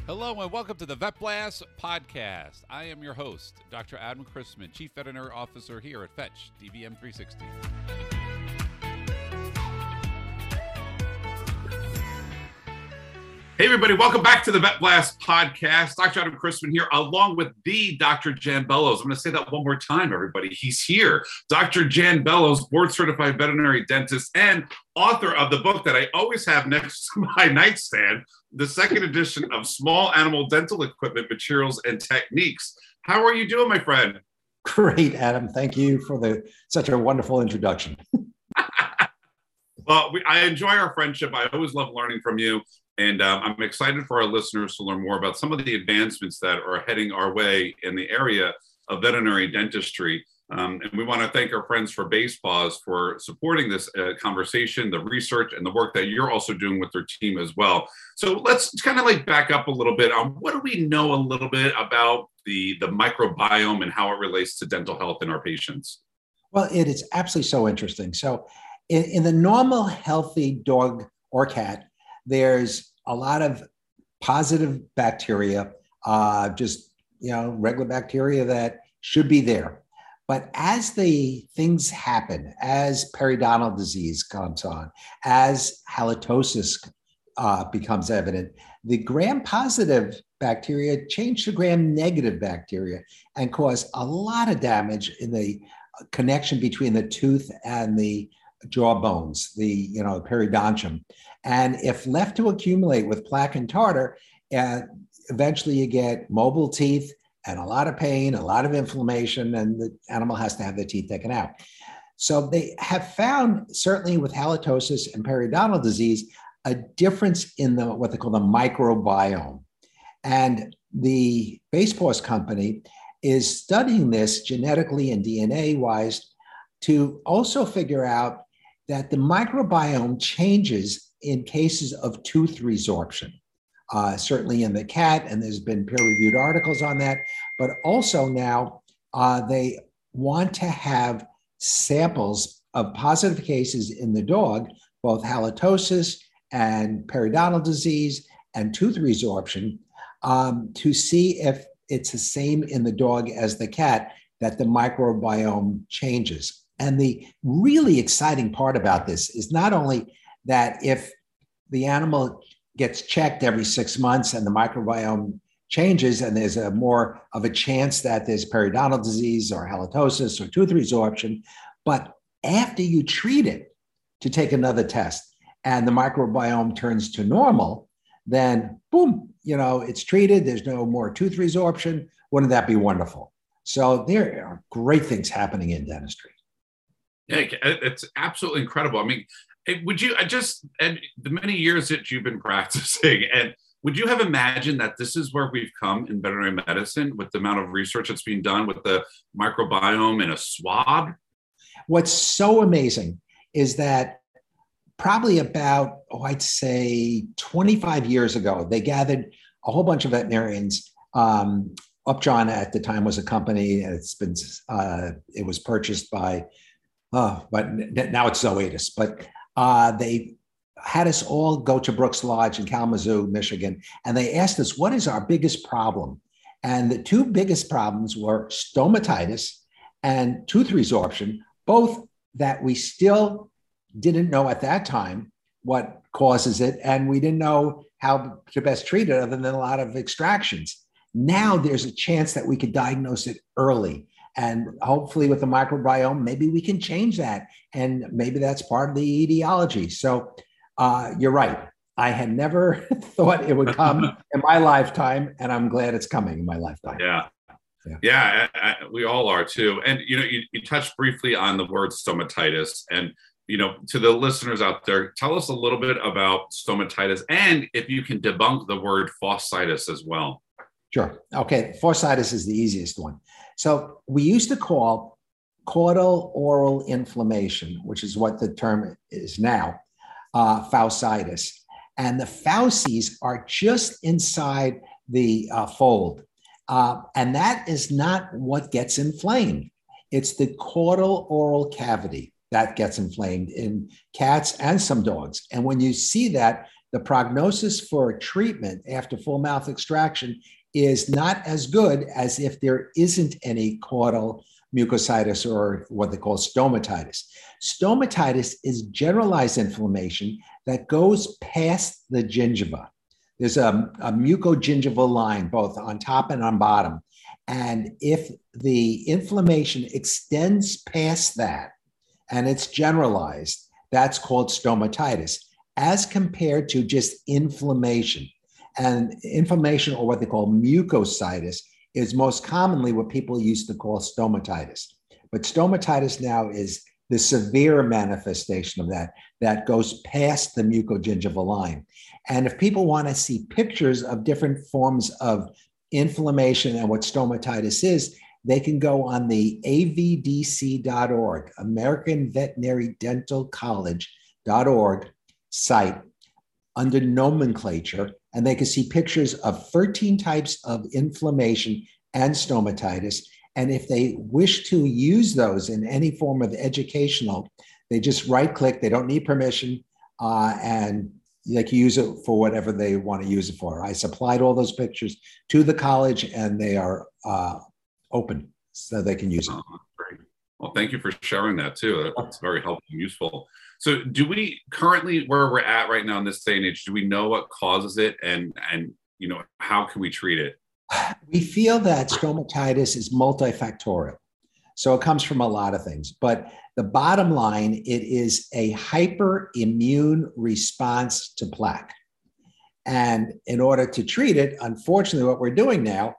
Hello and welcome to the Vet Blast podcast. I am your host, Dr. Adam Chrisman, Chief Veterinary Officer here at Fetch DVM 360. Hey everybody, welcome back to the Vet Blast podcast. Dr. Adam Chrisman here, along with the Dr. Jan Bellows. I'm going to say that one more time, everybody. He's here. Dr. Jan Bellows, board-certified veterinary dentist and author of the book that I always have next to my nightstand, the second edition of Small Animal Dental Equipment, Materials, and Techniques. How are you doing, my friend? Great, Adam. Thank you for such a wonderful introduction. Well, I enjoy our friendship. I always love learning from you. And I'm excited for our listeners to learn more about some of the advancements that are heading our way in the area of veterinary dentistry. And we want to thank our friends for Basepaws for supporting this conversation, the research, and the work that you're also doing with their team as well. So let's kind of like back up a little bit on what do we know a little bit about the microbiome and how it relates to dental health in our patients? Well, it is absolutely so interesting. So in the normal, healthy dog or cat, there's a lot of positive bacteria, regular bacteria that should be there. But as the things happen, as periodontal disease comes on, as halitosis becomes evident, the gram-positive bacteria change to gram-negative bacteria and cause a lot of damage in the connection between the tooth and the jaw bones, the periodontium. And if left to accumulate with plaque and tartar, eventually you get mobile teeth and a lot of pain, a lot of inflammation, and the animal has to have their teeth taken out. So they have found, certainly with halitosis and periodontal disease, a difference in what they call the microbiome. And the Basepaws company is studying this genetically and DNA-wise to also figure out that the microbiome changes in cases of tooth resorption, certainly in the cat, and there's been peer-reviewed articles on that, but also now they want to have samples of positive cases in the dog, both halitosis and periodontal disease and tooth resorption, to see if it's the same in the dog as the cat, that the microbiome changes. And the really exciting part about this is not only that if the animal gets checked every 6 months and the microbiome changes and there's a more of a chance that there's periodontal disease or halitosis or tooth resorption, but after you treat it to take another test and the microbiome turns to normal, then boom, it's treated, there's no more tooth resorption. Wouldn't that be wonderful? So there are great things happening in dentistry. Yeah, it's absolutely incredible. I mean, and the many years that you've been practicing, and would you have imagined that this is where we've come in veterinary medicine with the amount of research that's being done with the microbiome in a swab? What's so amazing is that probably about, I'd say 25 years ago, they gathered a whole bunch of veterinarians. Upjohn at the time was a company, and it was purchased by but now it's Zoetis. But they had us all go to Brooks Lodge in Kalamazoo, Michigan, and they asked us, what is our biggest problem? And the two biggest problems were stomatitis and tooth resorption, both that we still didn't know at that time what causes it, and we didn't know how to best treat it other than a lot of extractions. Now there's a chance that we could diagnose it early. And hopefully with the microbiome, maybe we can change that. And maybe that's part of the etiology. So you're right. I had never thought it would come in my lifetime, and I'm glad it's coming in my lifetime. Yeah, we all are too. And, you touched briefly on the word stomatitis. And, to the listeners out there, tell us a little bit about stomatitis, and if you can debunk the word fasciitis as well. Sure. Okay. Fasciitis is the easiest one. So we used to call caudal oral inflammation, which is what the term is now, fasciitis. And the fauces are just inside the fold. And that is not what gets inflamed. It's the caudal oral cavity that gets inflamed in cats and some dogs. And when you see that, the prognosis for treatment after full mouth extraction is not as good as if there isn't any caudal mucositis or what they call stomatitis. Stomatitis is generalized inflammation that goes past the gingiva. There's a mucogingival line both on top and on bottom. And if the inflammation extends past that and it's generalized, that's called stomatitis, as compared to just inflammation. And inflammation, or what they call mucositis, is most commonly what people used to call stomatitis. But stomatitis now is the severe manifestation of that goes past the mucogingival line. And if people want to see pictures of different forms of inflammation and what stomatitis is, they can go on the avdc.org, American Veterinary Dental College.org site under nomenclature, and they can see pictures of 13 types of inflammation and stomatitis. And if they wish to use those in any form of educational, they just right-click, they don't need permission, and they can use it for whatever they want to use it for. I supplied all those pictures to the college, and they are open, so they can use it. Great. Well, thank you for sharing that too. That's very helpful and useful. So do we currently, where we're at right now in this day and age, do we know what causes it, and how can we treat it? We feel that stomatitis is multifactorial. So it comes from a lot of things. But the bottom line, it is a hyperimmune response to plaque. And in order to treat it, unfortunately, what we're doing now,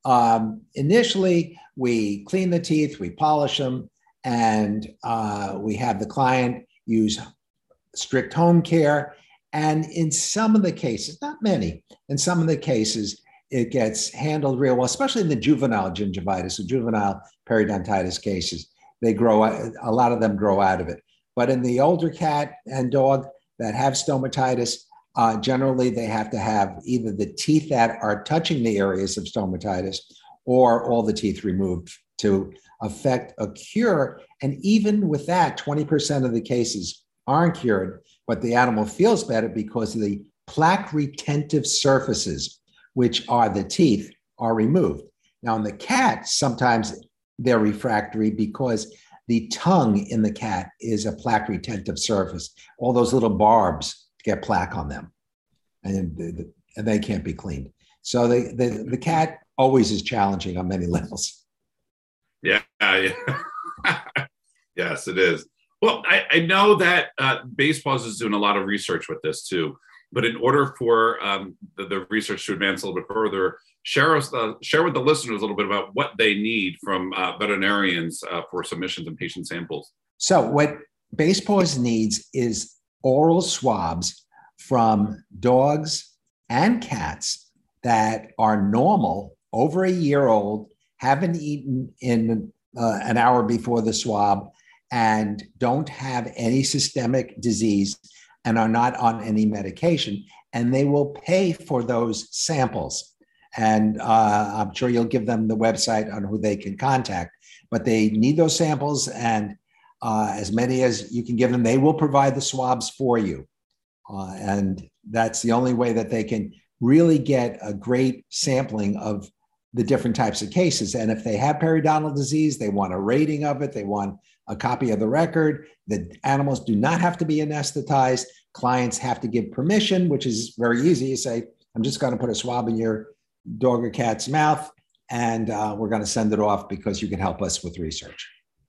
initially, we clean the teeth, we polish them, and we have the client use strict home care. And in some of the cases, not many, in some of the cases, it gets handled real well, especially in the juvenile gingivitis, the juvenile periodontitis cases. A lot of them grow out of it. But in the older cat and dog that have stomatitis, generally they have to have either the teeth that are touching the areas of stomatitis or all the teeth removed to affect a cure. And even with that, 20% of the cases aren't cured, but the animal feels better because the plaque retentive surfaces, which are the teeth, are removed. Now in the cat, sometimes they're refractory because the tongue in the cat is a plaque retentive surface. All those little barbs get plaque on them, and they can't be cleaned. So the cat always is challenging on many levels. Yeah. Yes, it is. Well, I know that Basepaws is doing a lot of research with this too. But in order for the research to advance a little bit further, share with the listeners a little bit about what they need from veterinarians for submissions and patient samples. So what Basepaws needs is oral swabs from dogs and cats that are normal, over a year old, haven't eaten in an hour before the swab, and don't have any systemic disease and are not on any medication, and they will pay for those samples. And I'm sure you'll give them the website on who they can contact, but they need those samples, and as many as you can give them, they will provide the swabs for you. And that's the only way that they can really get a great sampling of the different types of cases. And if they have periodontal disease, they want a rating of it, they want a copy of the record. The animals do not have to be anesthetized. Clients have to give permission, which is very easy. You say, I'm just going to put a swab in your dog or cat's mouth, and we're going to send it off because you can help us with research.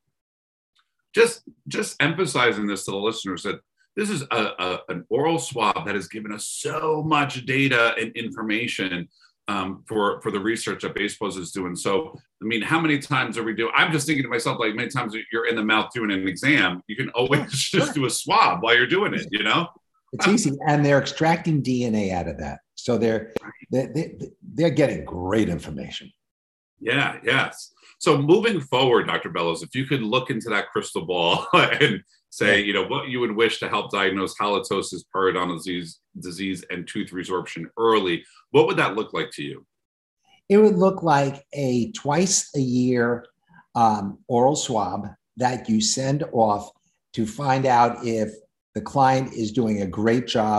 Just emphasizing this to the listeners that this is an oral swab that has given us so much data and information for the research that Basepaws is doing. So, I mean, how many times are we doing? I'm just thinking to myself, like, many times you're in the mouth doing an exam, you can always just do a swab while you're doing it, It's easy. And they're extracting DNA out of that. So they're getting great information. Yeah, yes. So moving forward, Dr. Bellows, if you could look into that crystal ball and say, what you would wish to help diagnose halitosis, periodontal disease, and tooth resorption early, what would that look like to you? It would look like a twice a year oral swab that you send off to find out if the client is doing a great job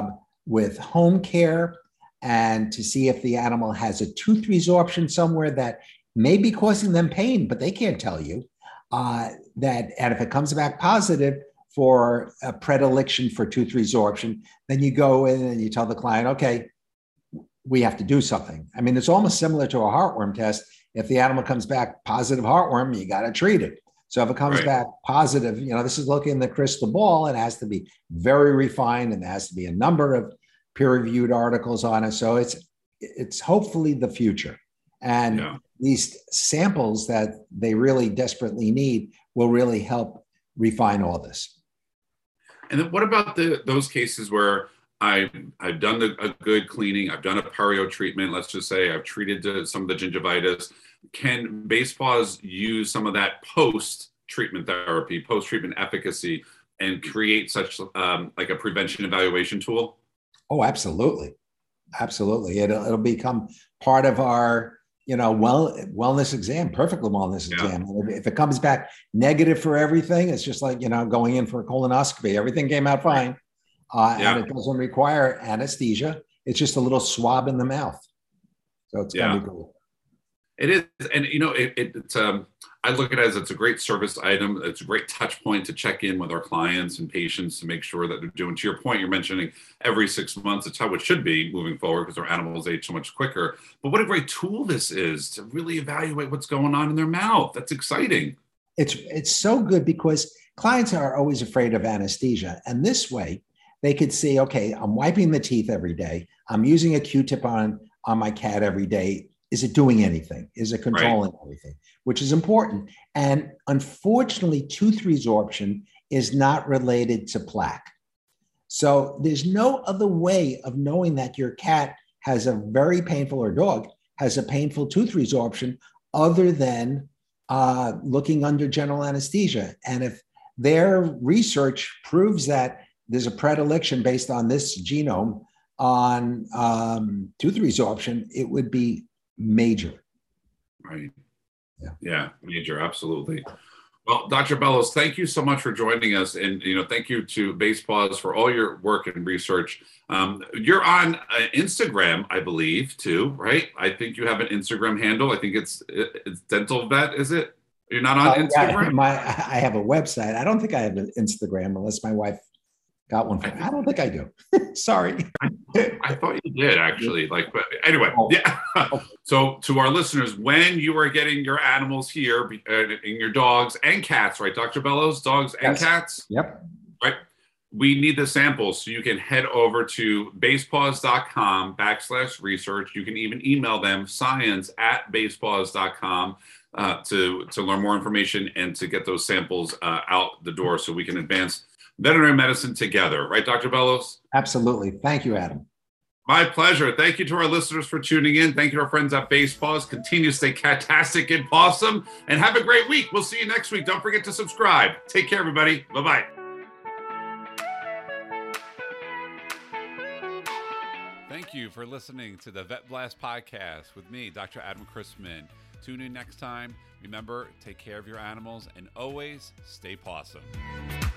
with home care and to see if the animal has a tooth resorption somewhere that may be causing them pain, but they can't tell you. And if it comes back positive for a predilection for tooth resorption, then you go in and you tell the client, okay, we have to do something. I mean, it's almost similar to a heartworm test. If the animal comes back positive heartworm, you got to treat it. So if it comes back positive, this is looking in the crystal ball. It has to be very refined, and there has to be a number of peer-reviewed articles on it. So it's hopefully the future. And these samples that they really desperately need will really help refine all this. And then what about those cases where I've done a good cleaning, I've done a perio treatment, let's just say I've treated some of the gingivitis. Can Basepaws use some of that post-treatment therapy, post-treatment efficacy, and create such like a prevention evaluation tool? Oh, absolutely. Absolutely. It'll become part of our, wellness exam, perfect wellness exam. If it comes back negative for everything, it's just like, going in for a colonoscopy. Everything came out fine. And it doesn't require anesthesia. It's just a little swab in the mouth. So it's going to be cool. It is. And, it's I look at it as it's a great service item. It's a great touch point to check in with our clients and patients to make sure that they're doing, to your point, you're mentioning every 6 months. It's how it should be moving forward because our animals age so much quicker. But what a great tool this is to really evaluate what's going on in their mouth. That's exciting. It's so good because clients are always afraid of anesthesia. And this way they could see, okay, I'm wiping the teeth every day. I'm using a Q-tip on my cat every day. Is it doing anything? Is it controlling everything? Which is important. And unfortunately, tooth resorption is not related to plaque. So there's no other way of knowing that your cat has a very painful, or dog has a painful tooth resorption other than looking under general anesthesia. And if their research proves that there's a predilection based on this genome on tooth resorption, it would be major. Right. Yeah, major. Absolutely. Well, Dr. Bellos, thank you so much for joining us. And, thank you to Basepaws for all your work and research. You're on Instagram, I believe, too, right? I think you have an Instagram handle. I think it's Dental Vet, is it? You're not on Instagram? I have a website. I don't think I have an Instagram unless my wife got one for me. I don't think I do. Sorry. I thought you did, actually. But anyway, So to our listeners, when you are getting your animals here, and your dogs and cats, right, Dr. Bellos, dogs and cats? Yep. Right. We need the samples. So you can head over to basepaws.com/research. You can even email them science@basepaws.com to learn more information and to get those samples out the door so we can advance veterinary medicine together. Right, Dr. Bellos? Absolutely. Thank you, Adam. My pleasure. Thank you to our listeners for tuning in. Thank you to our friends at Basepaws. Continue to stay catastic and possum, and have a great week. We'll see you next week. Don't forget to subscribe. Take care, everybody. Bye-bye. Thank you for listening to the Vet Blast podcast with me, Dr. Adam Chrisman. Tune in next time. Remember, take care of your animals and always stay possum.